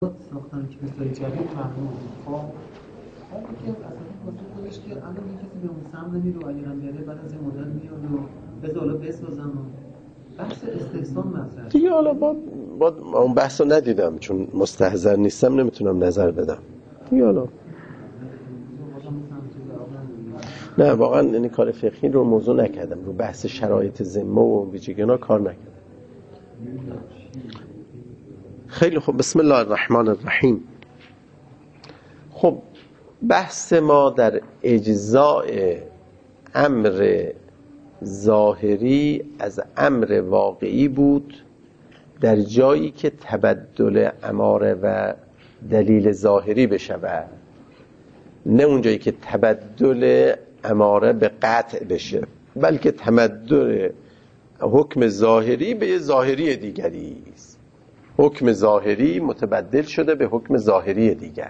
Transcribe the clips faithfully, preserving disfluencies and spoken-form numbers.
ساختن کلیسای جدید ممنوع بود. خب اون که اصلا واسه خودش که الان یه کسی به اون سمت نمیره و اگه هم بره بعد از این مدت میاد و بذار حالا بسازن و بحث استحسان مطرح دیگه. حالا با, با اون بحث رو ندیدم چون مستحضر نیستم نمیتونم نظر بدم دیگه. حالا نه واقعا یعنی کار فقهی رو موضوع نکردم، رو بحث شرایط ذمه و ویژگی‌ها کار نکردم. خیلی خوب، بسم الله الرحمن الرحیم. خب بحث ما در اجزاء امر ظاهری از امر واقعی بود در جایی که تبدل اماره و دلیل ظاهری بشود، نه اون جایی که تبدل اماره به قطع بشه، بلکه تبدل حکم ظاهری به ظاهری دیگری است. حکم ظاهری متبدل شده به حکم ظاهری دیگر.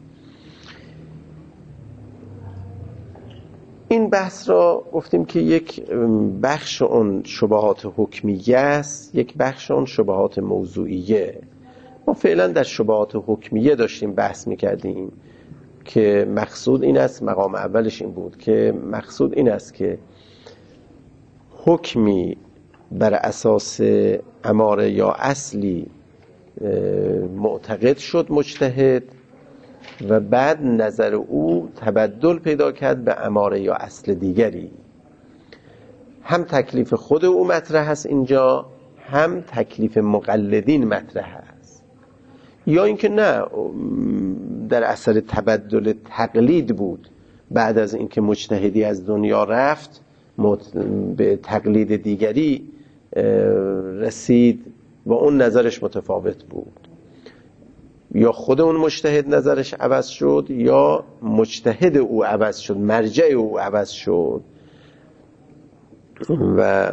این بحث را گفتیم که یک بخش اون شبهات حکمیه است، یک بخش اون شبهات موضوعیه. ما فعلا در شبهات حکمیه داشتیم بحث میکردیم که مقصود این است، مقام اولش این بود که مقصود این است که حکمی بر اساس اماره یا اصلی معتقد شد مجتهد و بعد نظر او تبدل پیدا کرد به اماره یا اصل دیگری. هم تکلیف خود او مطرح است اینجا، هم تکلیف مقلدین مطرح است. یا اینکه نه، در اثر تبدل تقلید بود، بعد از اینکه مجتهدی از دنیا رفت به تقلید دیگری رسید و اون نظرش متفاوت بود. یا خود اون مجتهد نظرش عوض شد یا مجتهد او عوض شد، مرجع او عوض شد و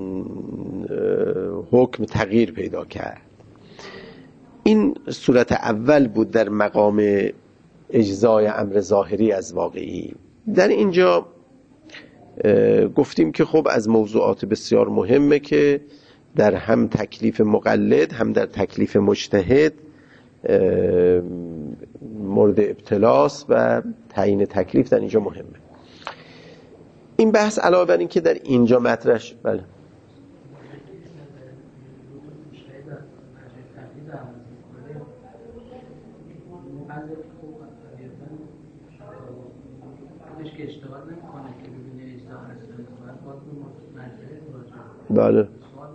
حکم تغییر پیدا کرد. این صورت اول بود در مقام اجزای امر ظاهری از واقعی. در اینجا گفتیم که خب از موضوعات بسیار مهمه که در هم تکلیف مقلد هم در تکلیف مجتهد مورد ابتلاس و تعیین تکلیف در اینجا مهمه. این بحث علاوه بر این که در اینجا مطرح شد، بله بله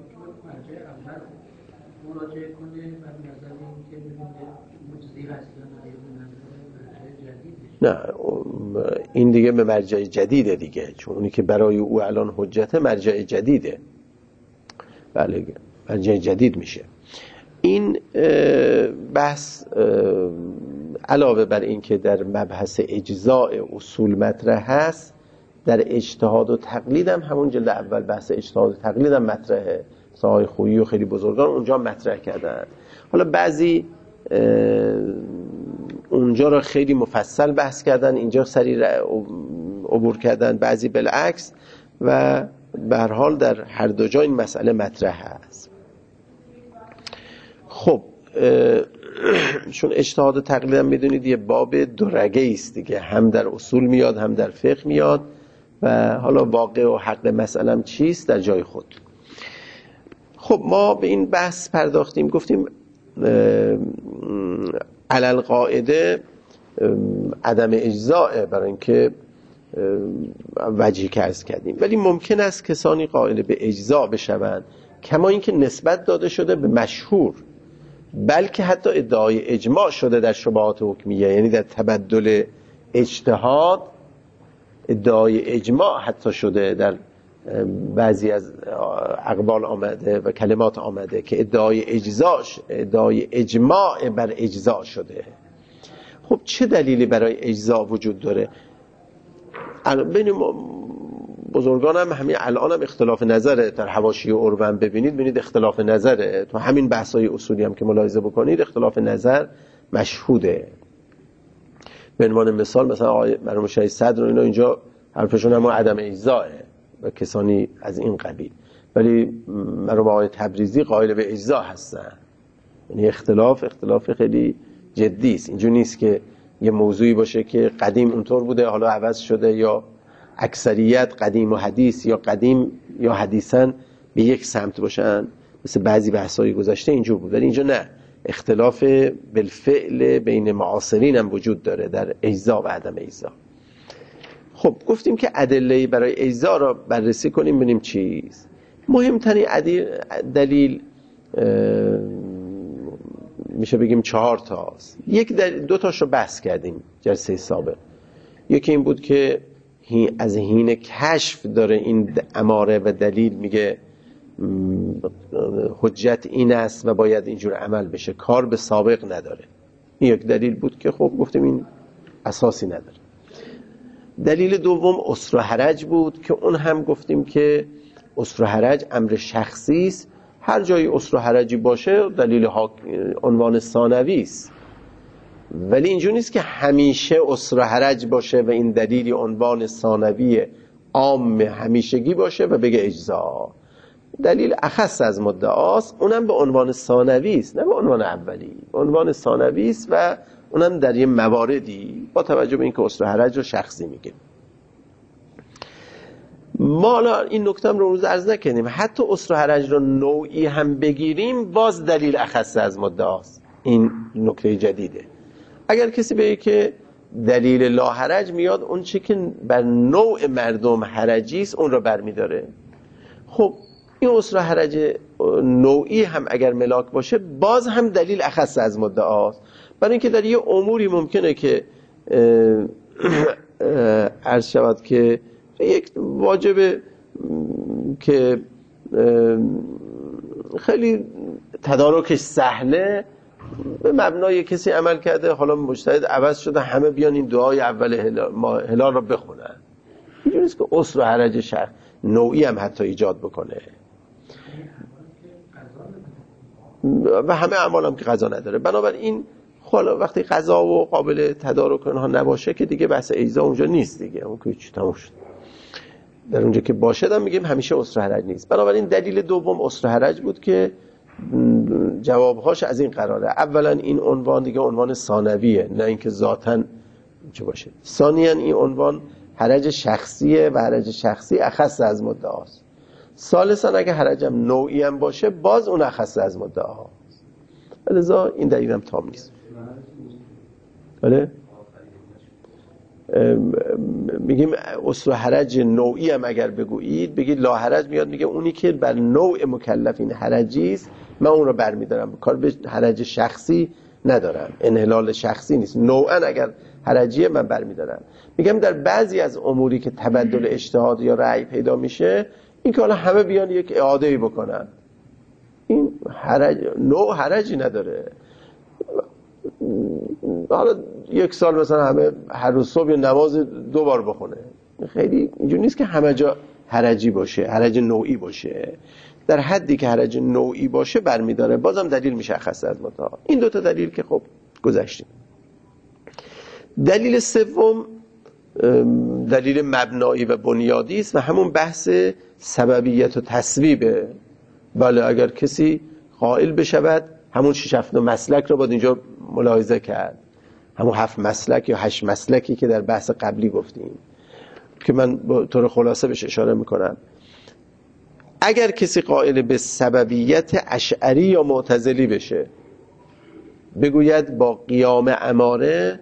نه، این دیگه به مرجع جدیده دیگه، چون اونی که برای او الان حجته مرجع جدیده. بله مرجع جدید میشه. این بحث علاوه بر این که در مبحث اجزاء اصول مطرح هست، در اجتهاد و تقلید هم همون جلد اول بحث اجتهاد و تقلید هم مطرحه. ساهای خویی و خیلی بزرگان اونجا مطرح کردن. حالا بعضی اونجا را خیلی مفصل بحث کردن، اینجا سریع عبور کردن، بعضی بالعکس، و به هر حال در هر دو جا این مسئله مطرح است. خب چون اجتهاد و تقلید هم میدونید یه باب دورگه است دیگه، هم در اصول میاد هم در فقه میاد و حالا واقع و حق مسئله هم چیست در جای خود. خب ما به این بحث پرداختیم، گفتیم علل قاعده عدم اجزاء برای اینکه وجهی که عرض کردیم، ولی ممکن است کسانی قائل به اجزاء بشوند کما اینکه نسبت داده شده به مشهور، بلکه حتی ادعای اجماع شده در شبهات حکمیه، یعنی در تبدل اجتهاد ادعای اجماع حتی شده، در بعضی از اقوال آمده و کلمات آمده که ادعای اجزاء ادعای اجماع بر اجزاء شده. خب چه دلیلی برای اجزاء وجود داره؟ بین بزرگان هم همین الان هم اختلاف نظره، در حواشی اروم ببینید ببینید اختلاف نظره، تو همین بحث‌های اصولی هم که ملاحظه بکنید اختلاف نظر مشهوده. به عنوان مثال مثلا آقای مرحوم شهید صدر و اینا اینجا حرفشون هم عدم اجزاءه و کسانی از این قبیل، ولی مرحوم آقای تبریزی قائل به اجزاء هستن. یعنی اختلاف اختلاف خیلی جدی است. اینجوری نیست که یه موضوعی باشه که قدیم اونطور بوده حالا عوض شده، یا اکثریت قدیم و حدیث یا قدیم یا حدیثاً به یک سمت باشن، مثل بعضی بحث‌های گذشته اینجور بود. ولی اینجا نه، اختلاف بالفعل بین معاصرین هم وجود داره در اجزا و عدم اجزا. خب گفتیم که ادله برای اجزا را بررسی کنیم ببینیم چیست. مهمترین دلیل میشه بگیم چهار تاست. یک دو تاش رو بحث کردیم جلسه سابق. یکی این بود که از حین کشف داره این اماره و دلیل میگه حجت این است و باید اینجور عمل بشه، کار به سابق نداره. این یک دلیل بود که خب گفتیم این اساسی نداره. دلیل دوم اسر و حرج بود که اون هم گفتیم که اسر و حرج امر شخصی است، هر جایی اسر و حرجی باشه دلیل عنوان ثانوی است، ولی اینجوری نیست که همیشه اسر و حرج باشه و این دلیلی عنوان ثانوی عام همیشگی باشه و بگه اجزا. دلیل اخص از مدعاست، اونم به عنوان ثانوی است نه به عنوان اولی، به عنوان ثانوی است و اونم در یه مواردی با توجه به اینکه اسر و حرج رو شخصی میگه. ما این نکته رو روز عرض نکنیم، حتی اسر و حرج رو نوعی هم بگیریم باز دلیل اخص از مدعاست. این نکته جدیده. اگر کسی بگه که دلیل لا حرج میاد اون چی که بر نوع مردم حرجی است اون رو برمیداره. خب این اسر و حرج نوعی هم اگر ملاک باشه باز هم دلیل اخص از مدعاست، برای اینکه در یه اموری ممکنه که عرض شود که یک واجب که خیلی تدارکش سهله به مبنای کسی عمل کرده، حالا مجتهد عوض شده همه بیان این دعای اول هلال, هلال رو بخونن. اینجوری نیست که اسر و حرج شخص نوعی هم حتی ایجاد بکنه و همه اعمال هم که قضا نداره. بنابراین حالا وقتی قضا و قابل تدارک اونها نباشه که دیگه بحث اجزا اونجا نیست دیگه، اون که چی تموم شد. در اونجا که باشه هم میگیم همیشه اسر و حرج نیست. بنابراین دلیل دوم اسر و حرج بود که جوابهاش از این قراره. اولا این عنوان دیگه عنوان ثانویه، نه اینکه ذاتاً چه باشه. ثانیاً این عنوان حرج شخصیه و حرج شخصی اخص از مدعاست. ثالثاً اگه حرجم نوعی هم باشه باز اون اخص از مدعاست. لذا این دلیل هم تام نیست. بله؟ میگیم اسر و حرج نوعی هم اگر بگویید بگید لا حرج میاد میگه اونی که بر نوع مکلفین حرجی است من اون رو برمیدارم، کار به حرج شخصی ندارم، انحلال شخصی نیست، نوعا اگر حرجیه من برمیدارم. میگم در بعضی از اموری که تبدل اجتهاد یا رأی پیدا میشه این که حالا همه بیان یک اعاده‌ای بکنن، این حرج نوع حرجی نداره. حالا یک سال مثلا همه هر روز صبح نماز دو بار بخونه، خیلی اینجوری نیست که همه جا حرجی باشه، حرج نوعی باشه. در حدی که حرج نوعی باشه برمیداره، بازم دلیل مشخص از مدعا. این دوتا دلیل که خب گذشتیم. دلیل سوم دلیل مبنایی و بنیادی است و همون بحث سببیت و تسبیبه. بله اگر کسی قائل بشود همون شش هفت مسلک رو باید اینجا ملاحظه کرد، همون هفت مسلک یا هشت مسلکی که در بحث قبلی گفتیم که من با طور خلاصه بهش اشاره میکنم. اگر کسی قائل به سببیت اشعری یا معتزلی بشه، بگوید با قیام اماره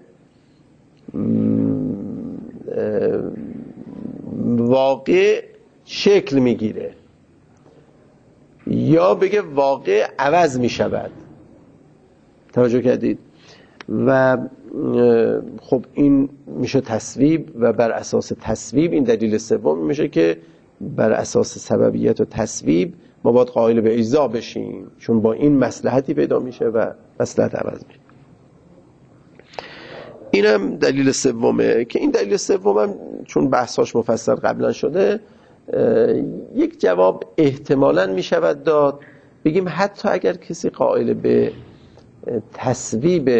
واقع شکل میگیره، یا بگه واقع عوض میشود. توجه کردید؟ و خب این میشه تصویب و بر اساس تصویب این دلیل سوم میشه که بر اساس سببیت و تصویب ما باید قائل به اجزا بشیم، چون با این مصلحتی پیدا میشه و مصلحت عوض میشه. اینم دلیل سومه که این دلیل سومم چون بحثاش مفصل قبلا شده یک جواب احتمالاً میشود داد. بگیم حتی اگر کسی قائل به تصویب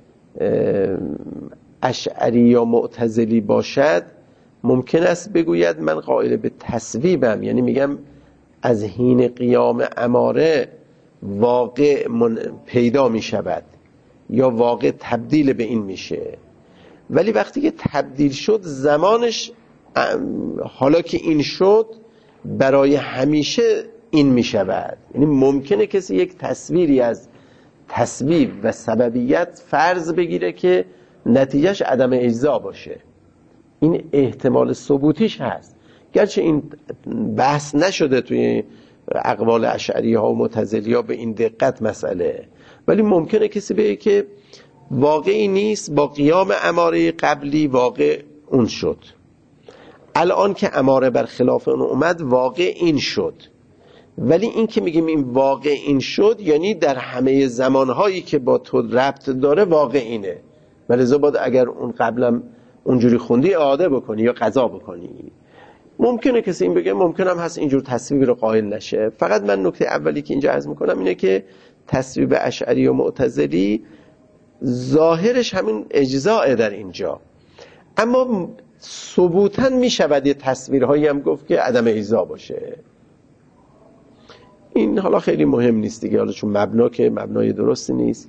اشعری یا معتزلی باشد، ممکن است بگوید من قائل به تصویبم، یعنی میگم از حین قیام اماره واقع پیدا میشود، یا واقع تبدیل به این میشه، ولی وقتی که تبدیل شد زمانش حالا که این شد برای همیشه این میشود. یعنی ممکنه کسی یک تصویری از تسبیب و سببیت فرض بگیره که نتیجهش عدم اجزا باشه. این احتمال ثبوتیش هست، گرچه این بحث نشده توی اقوال اشعری ها و معتزلی ها به این دقت مسئله، ولی ممکنه کسی بگه که واقعی نیست، با قیام اماره قبلی واقع اون شد، الان که اماره بر خلاف اون اومد واقع این شد. ولی این که میگیم این واقع این شد یعنی در همه زمانهایی که با تو ربط داره واقع اینه، ولی زباد اگر اون قبلا اونجوری خوندی اعاده بکنی یا قضا بکنی. ممکنه کسی این بگه، ممکنم هست اینجور تصویب رو قائل نشه. فقط من نکته اولی که اینجا عرض میکنم اینه که تصویب اشعری و معتزلی ظاهرش همین اجزاء در اینجا، اما ثبوتاً میشود یه تصویرهایی هم گفت که عدم اجزا باشه. این حالا خیلی مهم نیست دیگه، حالا چون مبنا که مبنای درستی نیست.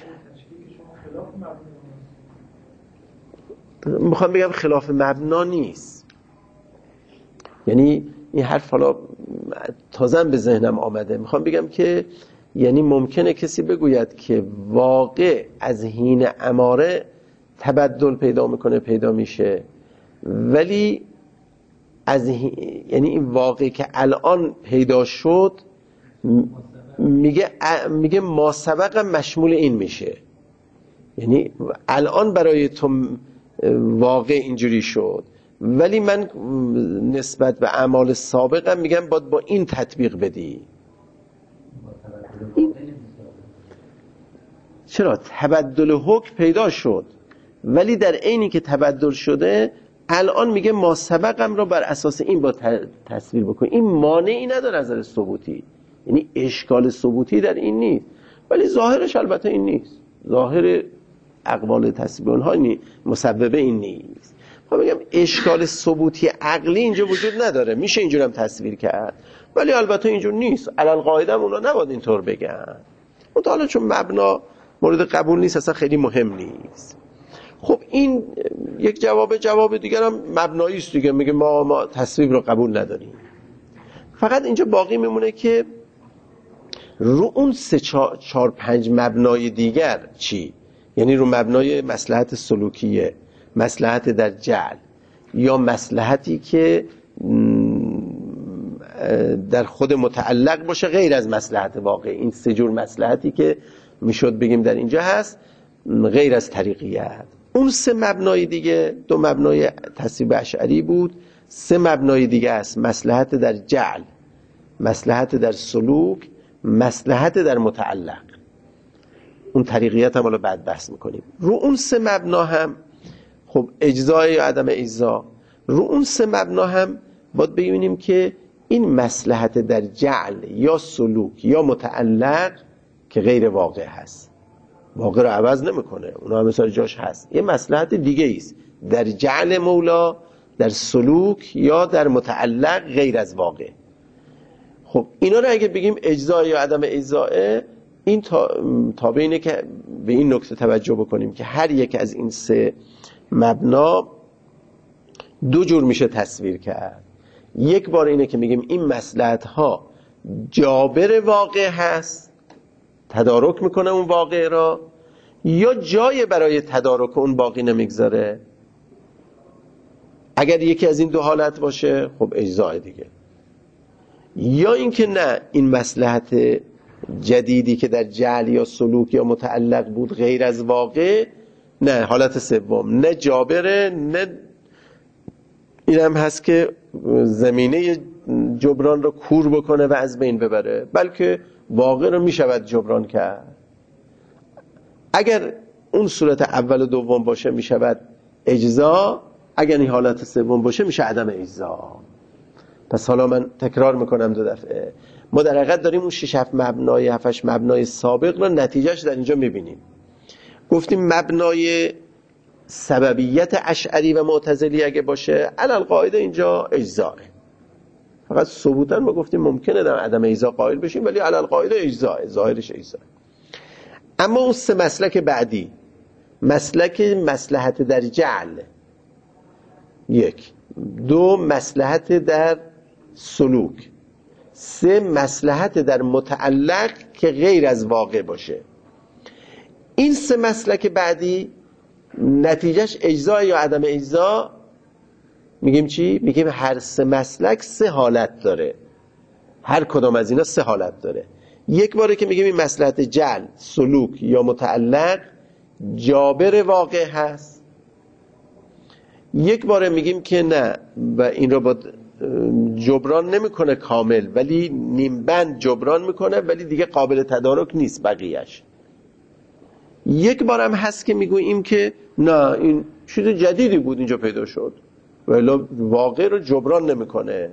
میخوام بگم خلاف مبنا نیست، یعنی این حرف حالا تازه به ذهنم آمده. میخوام بگم که یعنی ممکنه کسی بگوید که واقع از حین اماره تبدل پیدا میکنه، پیدا میشه، ولی از هی... یعنی این واقع که الان پیدا شد میگه میگه ما سبق مشمول این میشه. یعنی الان برای تو واقع اینجوری شد، ولی من نسبت به اعمال سابقم میگم باید با این تطبیق بدی. این... چرا تبدل حکم پیدا شد، ولی در عینی که تبدل شده الان میگه ما سبقم رو بر اساس این با تصویر بکن. این مانعی نداره از نظر ثبوتی، یعنی اشکال ثبوتی در این نیست، ولی ظاهرش البته این نیست. ظاهر اقوال تصویب اونها مسببه این نیست. خب میگم اشکال ثبوتی عقلی اینجا وجود نداره، میشه اینجور هم تصویر کرد، ولی البته اینجور نیست. علل قاعده هم اونا نباید اینطور بگن. حالا چون مبنا مورد قبول نیست اصلا خیلی مهم نیست. خب این یک جواب. جواب دیگر هم مبنایی است دیگه، میگه ما ما تصویب رو قبول نداریم. فقط اینجا باقی میمونه که رو اون سه چهار, چهار پنج مبنای دیگر چی؟ یعنی رو مبنای مصلحت سلوکیه، مصلحت در جعل، یا مصلحتی که در خود متعلق باشه غیر از مصلحت واقع. این سه جور مصلحتی که میشد بگیم در اینجا هست غیر از طریقیت. اون سه مبنای دیگه، دو مبنای تصویب اشعری بود، سه مبنای دیگه است: مصلحت در جعل، مصلحت در سلوک، مصلحت در متعلق. اون طریقیت هم حالا بعد بحث میکنیم. رو اون سه مبنا هم خب اجزا یا عدم اجزا، رو اون سه مبنا هم باید ببینیم که این مصلحت در جعل یا سلوک یا متعلق که غیر واقع هست، واقع رو عوض نمیکنه، اونها هم مثال جاش هست، یه مصلحت دیگه است در جعل مولا، در سلوک یا در متعلق غیر از واقع. خب اینا رو اگه بگیم اجزا یا عدم اجزا، این تابع اینه که به این نکته توجه بکنیم که هر یک از این سه مبنا دو جور میشه تصویر کرد. یک بار اینه که میگیم این مصلحت ها جابر واقع هست، تدارک میکنه اون واقع را، یا جای برای تدارک اون باقی نمیگذاره. اگر یکی از این دو حالت باشه خب اجزای دیگه، یا اینکه نه، این مصلحت جدیدی که در جعل یا سلوک یا متعلق بود غیر از واقع، نه، حالت سوم نه جابره، نه این هم هست که زمینه جبران رو کور بکنه و از بین ببره، بلکه واقع رو میشود جبران کرد. اگر اون صورت اول و دوم باشه میشود اجزا، اگر این حالت سوم باشه میشه عدم اجزا. پس حالا من تکرار میکنم دو دفعه. ما در حقیقت داریم اون شش هفت مبنای هفتش مبنای سابق رو نتیجهش در اینجا میبینیم. گفتیم مبنای سببیت اشعری و معتزلی اگه باشه علل قاعده اینجا اجزاه، فقط ثبوتاً ما گفتیم ممکنه در عدم اجزا قائل بشیم، ولی علل قاعده اجزاه، ظاهرش اجزاه. اما اون سه مسلک بعدی، مسلک مصلحت در جعل، یک، دو مصلحت در سلوک، سه مصلحت در متعلق که غیر از واقع باشه. این سه مسلک بعدی نتیجهش اجزا یا عدم اجزا. میگیم چی؟ میگیم هر سه مسلک سه حالت داره، هر کدام از اینا سه حالت داره. یک باره که میگیم این مصلحت جعل، سلوک یا متعلق جابر واقع هست. یک باره میگیم که نه و این رو با جبران نمیکنه کامل، ولی نیمبند جبران میکنه، ولی دیگه قابل تدارک نیست بقیهش. یک بارم هست که میگوییم که نه این چیز جدیدی بود اینجا پیدا شد ولی واقع رو جبران نمیکنه.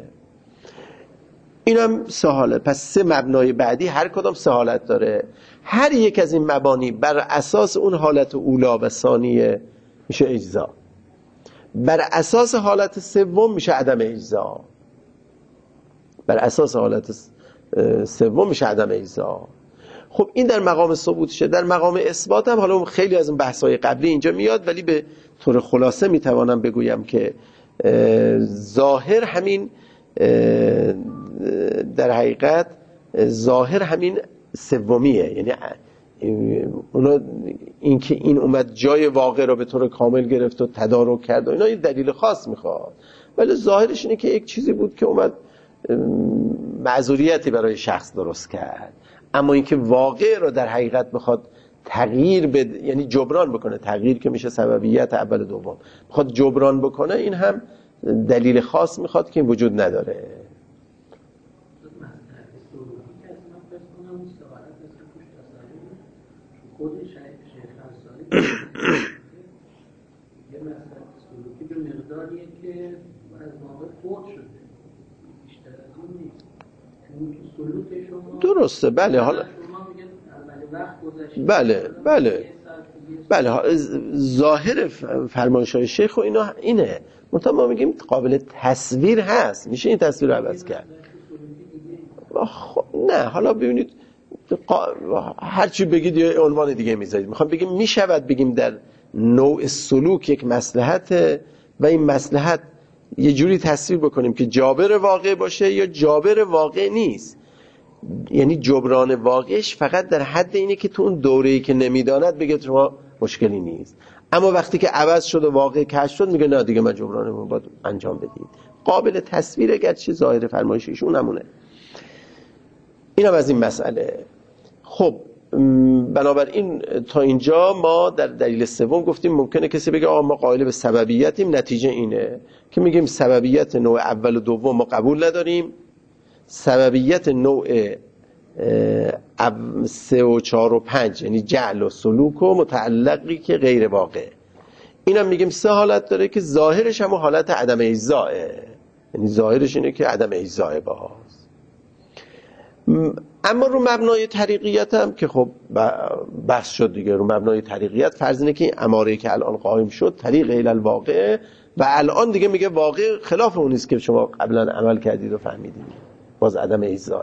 اینم سه حالت. پس سه مبنای بعدی هر کدام سه حالت داره. هر یک از این مبانی بر اساس اون حالت اولا و ثانیه میشه اجزا، بر اساس حالت سوم میشه عدم اجزا، بر اساس حالت سوم میشه عدم اجزا. خب این در مقام ثبوتشه. در مقام اثبات هم حالا خیلی از این بحث‌های قبلی اینجا میاد، ولی به طور خلاصه میتوانم بگویم که ظاهر همین، در حقیقت ظاهر همین سومیه. یعنی اونا این که این اومد جای واقع رو به طور کامل گرفت و تدارک کرد و اینا این دلیل خاص میخواد، ولی ظاهرش اینه که یک چیزی بود که اومد معذوریتی برای شخص درست کرد. اما اینکه واقع رو در حقیقت بخواد تغییر بده، یعنی جبران بکنه، تغییر که میشه سببیت اول دوم، بخواد جبران بکنه، این هم دلیل خاص میخواد که این وجود نداره. یه مسئله سلوکی به مقداریه که از واقع فوت شده، بیشتر از اون نیست. اون سلوک شما درسته. بله. حالا شما میگن اول وقت گذشته، بله بله بله ظاهر فرمایش‌های شیخ و اینا اینه. منتها ما میگیم قابل تصویر هست، میشه این تصویر رو عوض کرد. خب نه، حالا ببینید هر چی بگید یه عنوان دیگه میذارید. میخوام بگیم میشود بگیم در نوع سلوک یک مصلحت و این مصلحت یه جوری تصویر بکنیم که جابر واقع باشه یا جابر واقع نیست. یعنی جبران واقعش فقط در حد اینه که تو اون دوره‌ای که نمیداند بگه شما مشکلی نیست، اما وقتی که عوض شد و واقع کشف شد میگه نه دیگه من جبرانمو باید انجام بدید. قابل تصویر گرچه ظاهر فرمایششون همونه. اینم از این مسئله. خب بنابراین تا اینجا ما در دلیل سوم گفتیم ممکنه کسی بگه آقا ما قائل به سببیتیم، نتیجه اینه که میگیم سببیت نوع اول و دوم ما قبول نداریم، سببیت نوع سه و چهار و پنج یعنی جعل و سلوک و متعلقی که غیر واقع، اینم میگیم سه حالت داره که ظاهرش هم حالت عدم اجزاه، یعنی ظاهرش اینه که عدم اجزاه باز. اما رو مبنای طریقیت هم که خب بحث شد دیگه، رو مبنای طریقیت فرض اینه که این اماره که الان قائم شد طریق الی الواقع و الان دیگه میگه واقع خلاف اون نیست که شما قبلا عمل کردید و فهمیدید، باز عدم اجزاه.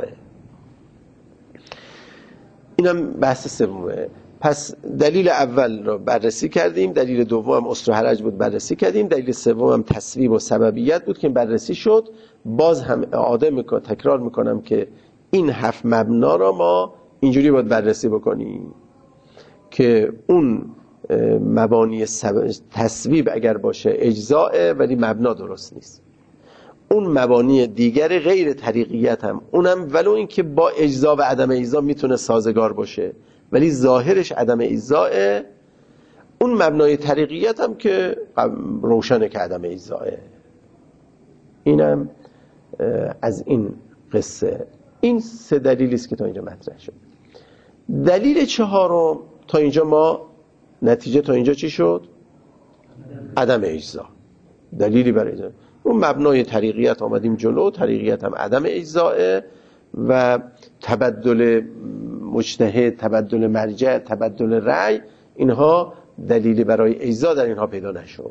اینم بحث سومه. پس دلیل اول رو بررسی کردیم، دلیل دوم هم اصل و حرج بود بررسی کردیم، دلیل سوم هم تصویب و سببیت بود که بررسی شد. باز هم اعاده میکنم، تکرار میکنم که این هفت مبنا را ما اینجوری باید بررسی بکنیم که اون مبانی تصویب اگر باشه اجزاء ولی مبنا درست نیست، اون مبانی دیگر غیر طریقیت هم اونم ولو این که با اجزا و عدم اجزا میتونه سازگار باشه ولی ظاهرش عدم اجزاء، اون مبنای طریقیت هم که روشنه که عدم اجزاء. اینم از این قصه. این سه دلیلی است که تا اینجا مطرح شد. دلیل چهارم تا اینجا ما نتیجه تا اینجا چی شد؟ عدم اجزا. دلیلی برای اجزا. اون مبنای طریقیت آمدیم جلو، طریقیت هم عدم اجزاء و تبدل مجتهد، تبدل مرجع، تبدل رأی، اینها دلیلی برای اجزا در اینها پیدا نشد.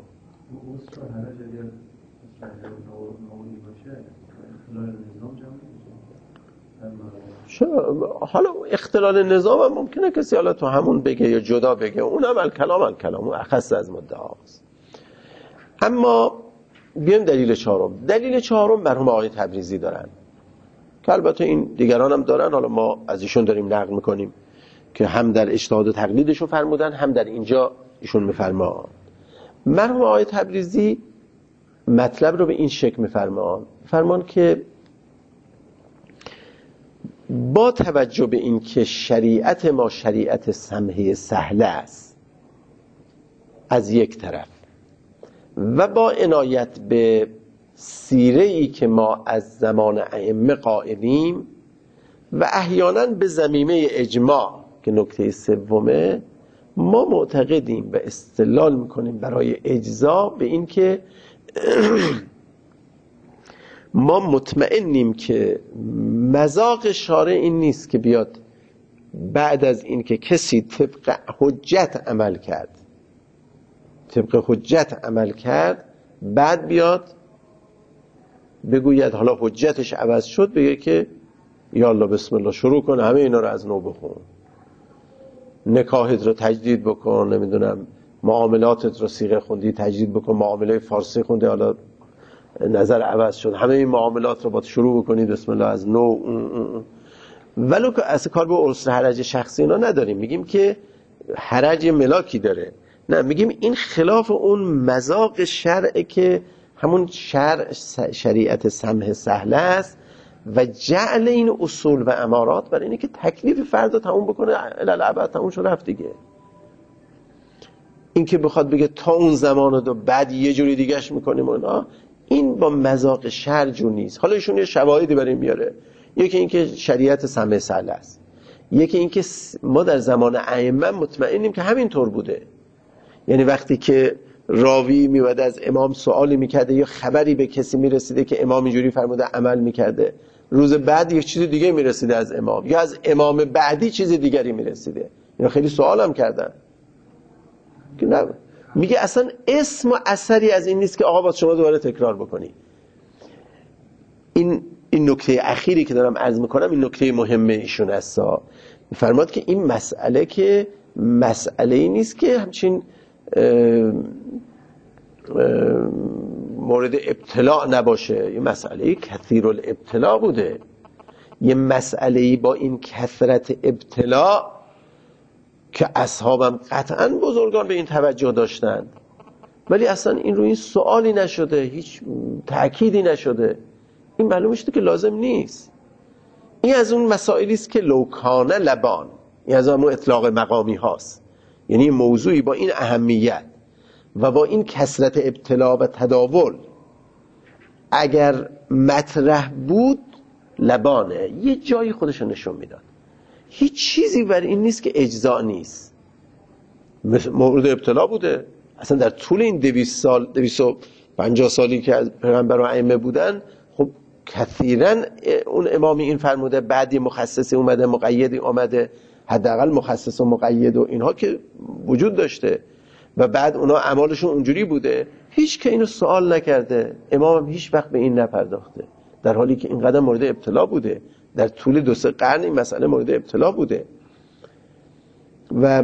حالا اختلال نظام هم ممکنه کسی حالا تو همون بگه یا جدا بگه، اون هم الکلام الکلام اون اخص از مدعاست. اما بیایم دلیل چهارم. دلیل چهارم مرحوم آقای تبریزی دارن که البته این دیگران هم دارن، حالا ما از ایشون داریم نقل میکنیم که هم در اجتهاد و تقلیدشون فرمودن، هم در اینجا ایشون میفرمان. مرحوم آقای تبریزی مطلب رو به این شکل میفرمان فرمان که با توجه به این که شریعت ما شریعت سمحه سهله است از یک طرف، و با عنایت به سیره‌ای که ما از زمان ائمه قائلیم و احیانا به ضمیمه اجماع که نکته سومه، ما معتقدیم و استدلال میکنیم برای اجزا به این که ما مطمئنیم که مذاق شارع این نیست که بیاد بعد از این که کسی طبق حجت عمل کرد طبق حجت عمل کرد بعد بیاد بگوید حالا حجتش عوض شد، بگه که یا الله بسم الله شروع کن همه اینا رو از نو بخون، نکاحت رو تجدید بکن، نمیدونم معاملاتت رو صیغه خوندی تجدید بکن، معامله فارسی خونده حالا نظر عوض شد، همه این معاملات رو باید شروع بکنید بسم الله از نو. ولو که اصلا کار به عرض حرج شخصی اینا نداریم، میگیم که حرج ملاکی داره، نه میگیم این خلاف اون مذاق شرع که همون شرع شریعت سمح سهله است و جعل این اصول و امارات برای اینه که تکلیف فرد رو تموم بکنه الالعبد تموم شد رفت دیگه. این که بخواد بگه تا اون زمان رو بعد یه جوری دیگهش میکنیم اونا، این با مذاق شرع جو نیست. حالا ایشون یه شواهدی برای میاره، یکی این که شریعت سمح سهله است، یکی این که ما در زمان ائمه مطمئنیم که همین طور بوده. یعنی وقتی که راوی میومد از امام سوالی میکرده یا خبری به کسی میرسیده که امام اینجوری فرموده عمل میکرده، روز بعد یک چیز دیگه میرسیده از امام، یا از امام بعدی چیز دیگری میرسیده. اینا خیلی سوالم کردن که نه، میگه اصلا اسم و اثری از این نیست که آقا باید شما دوباره تکرار بکنی. این این نکته اخیری که دارم عرض میکنم این نکته مهمه ایشون است. میفرماد که این مسئله که مسئله ای نیست که همچین اه اه مورد ابتلاع نباشه، یه مسئله کثیر الابتلاع بوده، یه مسئله با این کثرت ابتلاع که اصحابم قطعا بزرگان به این توجه داشتند، ولی اصلا این رو این سوالی نشده، هیچ تأکیدی نشده. این معلومه شده که لازم نیست. این از اون مسائلی است که لوکانه لبان، این از اون اطلاق مقامی هاست. یعنی موضوعی با این اهمیت و با این کثرت ابتلا و تداول اگر مطرح بود لبانه، یه جایی خودشو نشون میداد. هیچ چیزی بر این نیست که اجزا نیست، مورد ابتلا بوده. اصلا در طول این دویست سال دویست و پنجاه سالی که از پیغمبر و ائمه بودن، خب کثیرا اون امامی این فرموده، بعدی مخصصی اومده، مقیدی اومده، حداقل مخصص و مقید و اینها که وجود داشته و بعد اونا اعمالشون اونجوری بوده، هیچ که اینو سوال نکرده، امام هم هیچ وقت به این نپرداخته، در حالی که این قدم مورد ابتلا بوده. در طول دو سه قرن این مسئله مورد ابتلا بوده و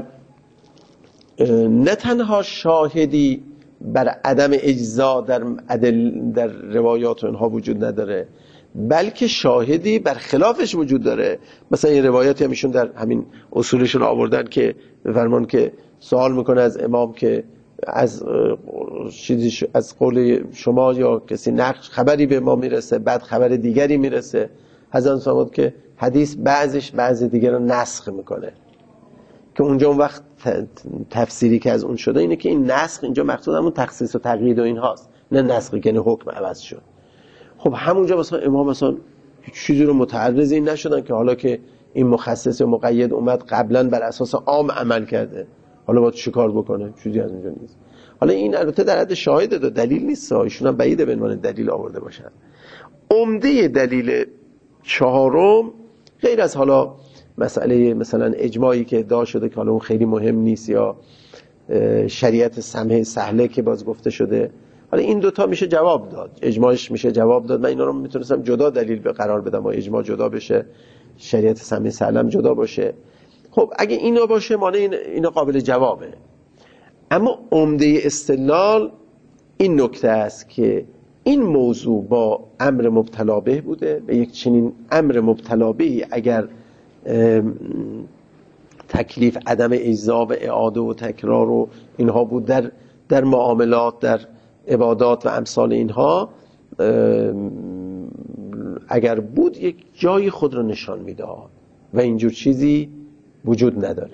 نه تنها شاهدی بر عدم اجزا در عدل در روایات و اینها وجود نداره، بلکه شاهدی بر خلافش وجود داره. مثلا این روایاتی همیشون در همین اصولشون آوردن که فرمان که سوال میکنه از امام که از چیزی از قول شما یا کسی نقش خبری به ما میرسه، بعد خبر دیگری میرسه، حضرت فرمود که حدیث بعضش بعض دیگر رو نسخ میکنه، که اونجا اون وقت تفسیری که از اون شده اینه که این نسخ اینجا مقصود همون تخصیص و تقیید و این هاست، نه نسخی که حکم عوض شد. خب همونجا مثلا امام مثلا چیزی رو متعرض این نشدن که حالا که این مخصص و مقید اومد قبلا بر اساس عام عمل کرده، حالا باید چیکار بکنه؟ چیزی از اینجا نیست. حالا این البته در حد شاهده ده، دلیل نیست، ایشون هم بعیده به عنوان دلیل آورده باشن. عمده دلیل چهارم غیر از حالا مسئله مثلا اجماعی که ادعا شده که حالا اون خیلی مهم نیست، یا شریعت سمح سهله که باز گفته شده، حالا این دوتا میشه جواب داد، اجماعش میشه جواب داد. من اینا رو میتونستم جدا دلیل به قرار بدم و اجماع جدا بشه، شریعت سمی سلم جدا باشه. خب اگه اینا باشه معنی این اینا قابل جوابه. اما عمده استدلال این نکته است که این موضوع با امر مبتلا به بوده. به یک چنین امر مبتلا به اگر تکلیف عدم اجزا و اعاده و تکرار و اینها بود در در معاملات، در عبادات و امثال اینها، اگر بود یک جای خود رو نشان میداد و اینجور چیزی وجود نداره.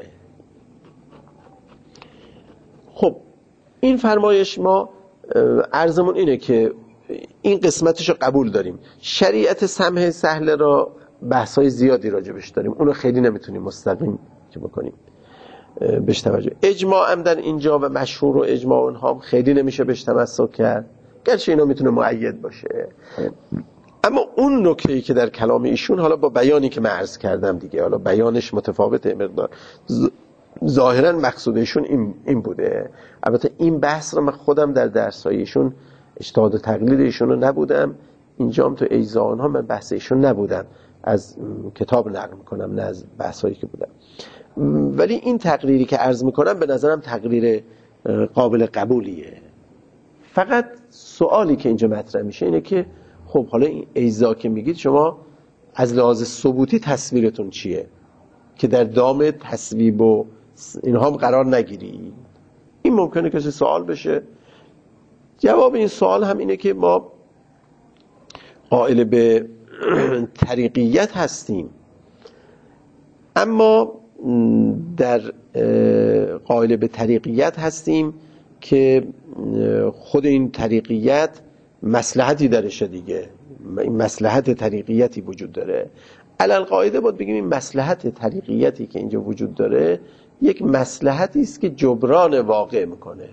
خب این فرمایش ما عرضمون اینه که این قسمتش رو قبول داریم. شریعت سمح سهل را بحث‌های زیادی راجبش داریم، اونو خیلی نمیتونیم مستقیم که بکنیم بهش توجه. اجماع هم در اینجا و مشهور و اجماع اونها هم خیلی نمیشه بهش تمسک کرد، گرچه اینا میتونه مؤید باشه. اما اون نکته‌ای که در کلام ایشون، حالا با بیانی که من عرض کردم دیگه، حالا بیانش متفاوته مقدار، ظاهرا مقصود ایشون این این بوده. البته این بحث رو من خودم در درس‌های ایشون اجتهاد و تقلید ایشون رو نبودم، اینجا هم تو اجزا ها من بحث ایشون نبودم، از کتاب نقل میکنم نه از بحثایی که بودم. ولی این تقریری که عرض میکنم به نظرم تقریر قابل قبولیه. فقط سوالی که اینجا مطرح میشه اینه که خب حالا این اجزا که میگید شما از لحاظ ثبوتی تصویرتون چیه که در دام تصویب و اینها هم قرار نگیری؟ این ممکنه کسی سوال بشه. جواب این سوال هم اینه که ما قائل به طریقیت هستیم، اما در قائل به طریقیت هستیم که خود این طریقیت مصلحتی درشه دیگه، این مصلحت طریقیتی وجود داره. علل قاعده باید بگیم این مصلحت طریقیتی که اینجا وجود داره یک مصلحتی است که جبران واقع میکنه،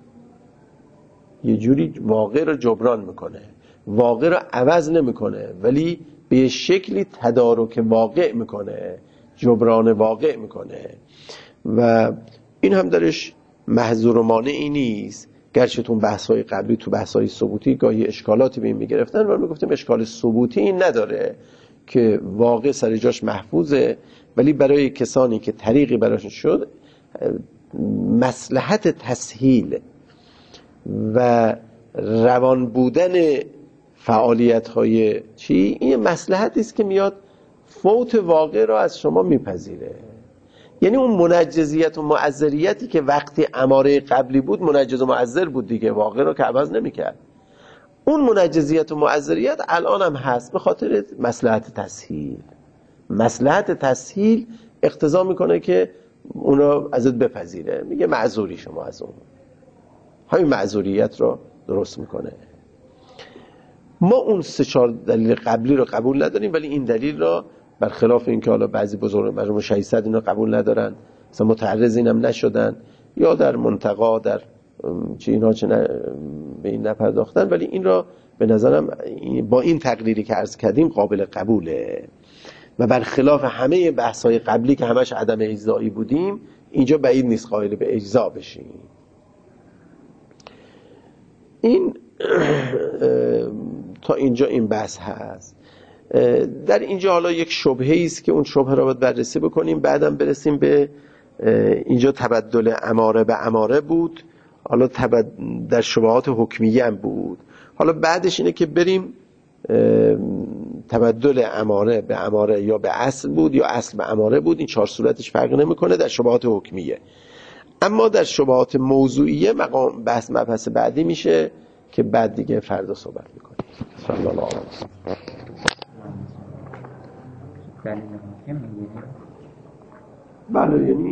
یه جوری واقع رو جبران میکنه، واقع رو عوض نمیکنه ولی به شکلی تدارک واقع میکنه، جبران واقع میکنه. و این هم درش محظور و مانعی نیست، گرچه تو بحث‌های قبلی تو بحث‌های ثبوتی گاهی اشکالاتی به این میگرفتن و میگفتیم اشکال ثبوتی این نداره که واقع سر جاش محفوظه، ولی برای کسانی که طریقی براشون شد مصلحت تسهیل و روان بودن فعالیت‌های چی، این مصلحتی است که میاد فوت واقع را از شما میپذیره. یعنی اون منجزیت و معذریتی که وقتی اماره قبلی بود منجز و معذر بود دیگه، واقع را که عوض نمیکرد، اون منجزیت و معذریت الان هم هست به خاطر مصلحت تسهیل. مصلحت تسهیل اقتضا میکنه که اون را ازت بپذیره، میگه معذوری شما از اون، همین معذوریت را درست میکنه. ما اون سه چهار دلیل قبلی رو قبول نداریم، ولی این دلیل را برخلاف این که حالا بعضی بزرگ مرحوم شهیدصد اینو قبول ندارن، مثلا متعرض اینم نشدن یا در منتقا در چه اینها چه نه به این نپرداختن، ولی این را به نظرم با این تقریری که عرض کردیم قابل قبوله و برخلاف همه بحث‌های قبلی که همش عدم اجزایی بودیم، اینجا بعید نیست قائل به اجزا بشیم. این تا اینجا این بحث هست. در اینجا حالا یک شبهه‌ای است که اون شبهه را باید بررسی بکنیم، بعدم برسیم به اینجا تبدل اماره به اماره بود، حالا در شبهات حکمیه هم بود. حالا بعدش اینه که بریم تبدل اماره به اماره یا به اصل بود یا اصل به اماره بود، این چهار صورتش فرق نمیکنه در شبهات حکمیه. اما در شبهات موضوعیه مقام بحث مبحث بعدی میشه که بعد دیگه فردا صحبت میکنیم. صلی الله علیه و سلم. بله یعنی